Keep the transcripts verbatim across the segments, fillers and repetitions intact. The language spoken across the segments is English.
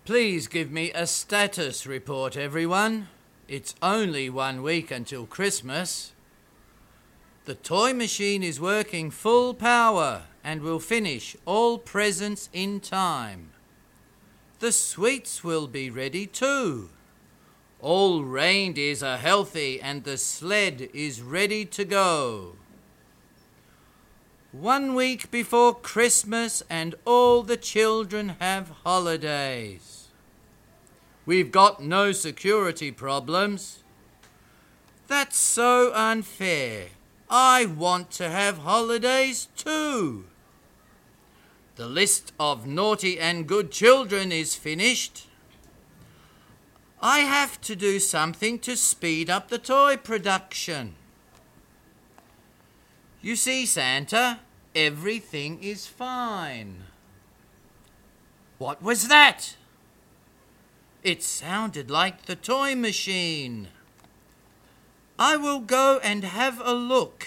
Please give me a status report, everyone. It's only one week until Christmas. The toy machine is working full power and will finish all presents in time. The sweets will be ready too. All reindeers are healthy and the sled is ready to go. One week before Christmas and all the children have holidays. We've got no security problems. That's so unfair. I want to have holidays too. The list of naughty and good children is finished. I have to do something to speed up the toy production. You see, Santa, everything is fine. What was that? It sounded like the toy machine. I will go and have a look.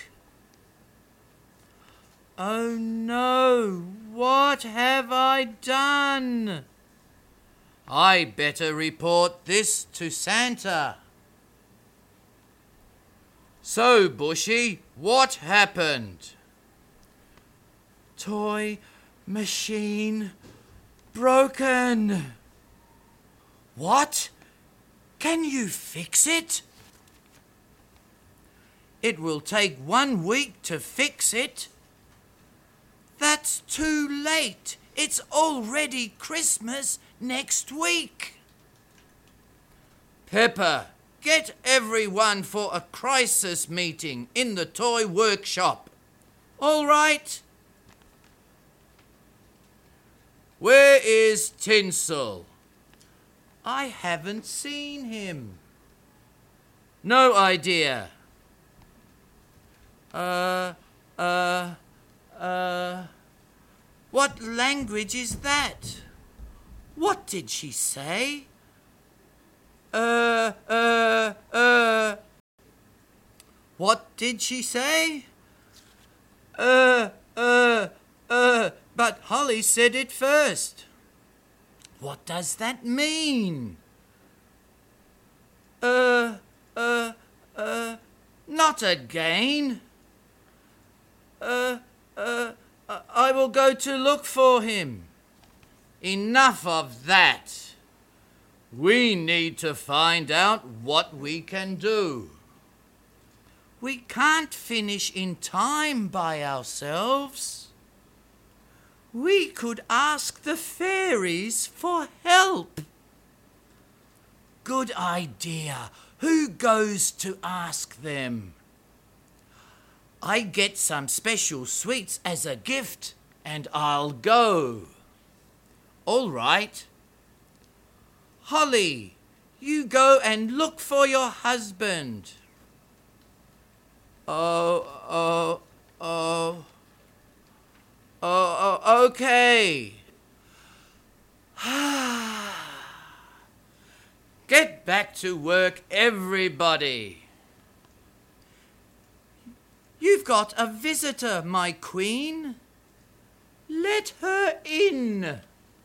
Oh no, what have I done? I better report this to Santa. So, Bushy, what happened? Toy machine broken. What? Can you fix it? It will take one week to fix it. That's too late. It's already Christmas next week. Pepper, get everyone for a crisis meeting in the toy workshop. All right? Where is Tinsel? I haven't seen him. No idea. Uh, uh, uh, what language is that? What did she say? Uh, uh, uh, what did she say? Uh, uh, uh, but Holly said it first. What does that mean? Uh, uh, uh, not again. Uh, uh, I will go to look for him. Enough of that. We need to find out what we can do. We can't finish in time by ourselves. We could ask the fairies for help. Good idea. Who goes to ask them? I get some special sweets as a gift and I'll go. All right. Holly, you go and look for your husband. Oh, oh, oh. Oh, oh okay. Get back to work, everybody. You've got a visitor, my queen. Let her in.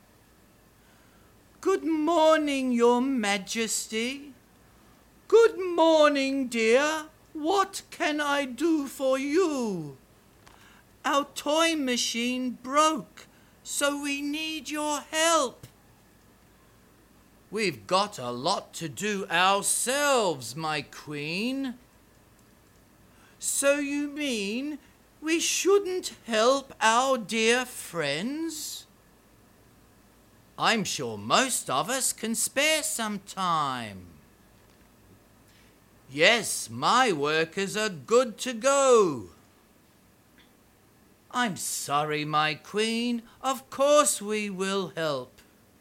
Good morning, your majesty. Good morning, dear. What can I do for you? Our toy machine broke, so we need your help. We've got a lot to do ourselves, my queen. So you mean we shouldn't help our dear friends? I'm sure most of us can spare some time. Yes, my workers are good to go. I'm sorry, my queen. Of course we will help.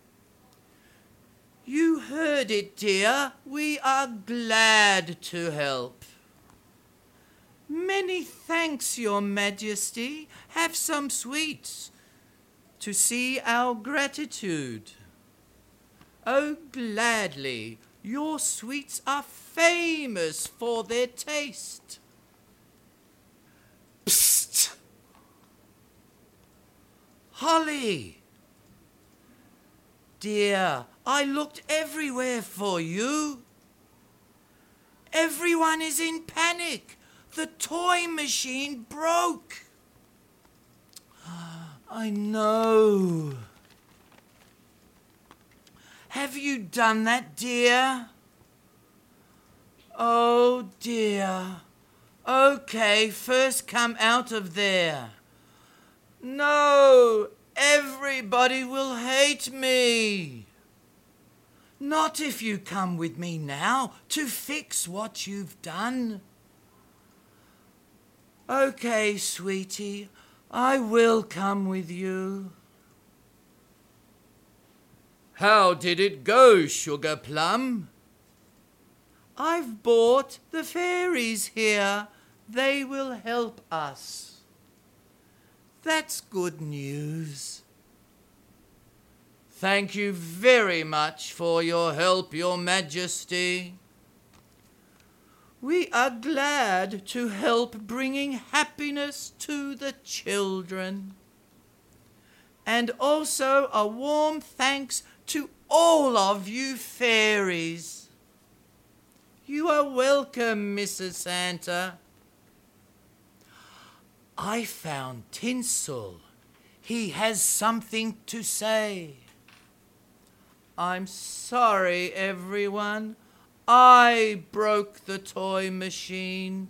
You heard it, dear. We are glad to help. Many thanks, your majesty. Have some sweets to see our gratitude. Oh, gladly. Your sweets are famous for their taste. Psst! Holly! dear, I looked everywhere for you. Everyone is in panic. The toy machine broke. I know. Have you done that, dear? Oh, dear. Okay, first come out of there. No, everybody will hate me. Not if you come with me now to fix what you've done. Okay, sweetie, I will come with you. How did it go, Sugar Plum? I've brought the fairies here. They will help us. That's good news. Thank you very much for your help, Your Majesty. We are glad to help bringing happiness to the children. And also a warm thanks to all of you fairies. You are welcome, Missus Santa. I found Tinsel. He has something to say. I'm sorry, everyone. I broke the toy machine.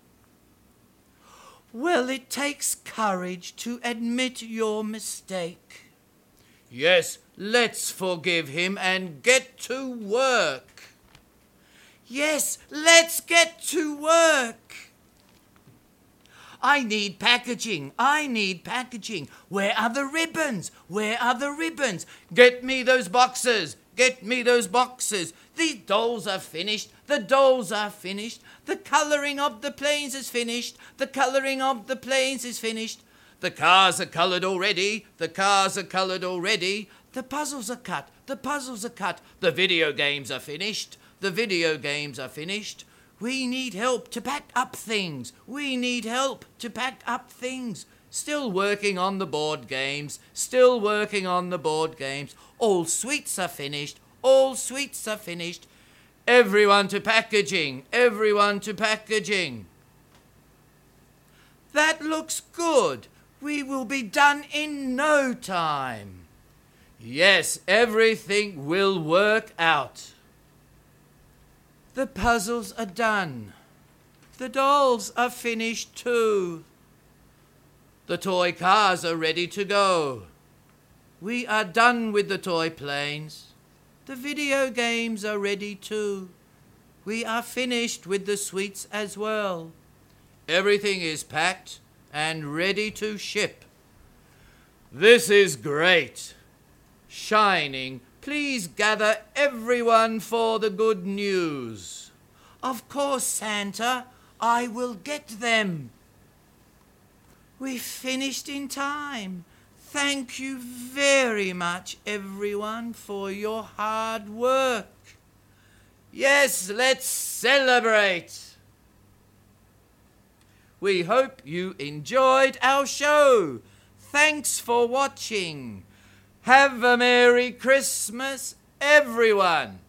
Well, it takes courage to admit your mistake. Yes, let's forgive him and get to work. Yes, let's get to work. I need packaging. I need packaging. Where are the ribbons? Where are the ribbons? Get me those boxes. Get me those boxes. These dolls are finished. The dolls are finished. The colouring of the planes is finished. The colouring of the planes is finished. The cars are coloured already. The cars are coloured already. The puzzles are cut. The puzzles are cut. The video games are finished. The video games are finished. We need help to pack up things. We need help to pack up things. Still working on the board games. Still working on the board games. All sweets are finished. All sweets are finished. Everyone to packaging. Everyone to packaging. That looks good. We will be done in no time. Yes, everything will work out. The puzzles are done. The dolls are finished too. The toy cars are ready to go. We are done with the toy planes. The video games are ready too. We are finished with the sweets as well. Everything is packed and ready to ship. This is great. Shining, please gather everyone for the good news. Of course, Santa, I will get them. We finished in time. Thank you very much, everyone, for your hard work. Yes, let's celebrate. We hope you enjoyed our show. Thanks for watching. Have a Merry Christmas, everyone.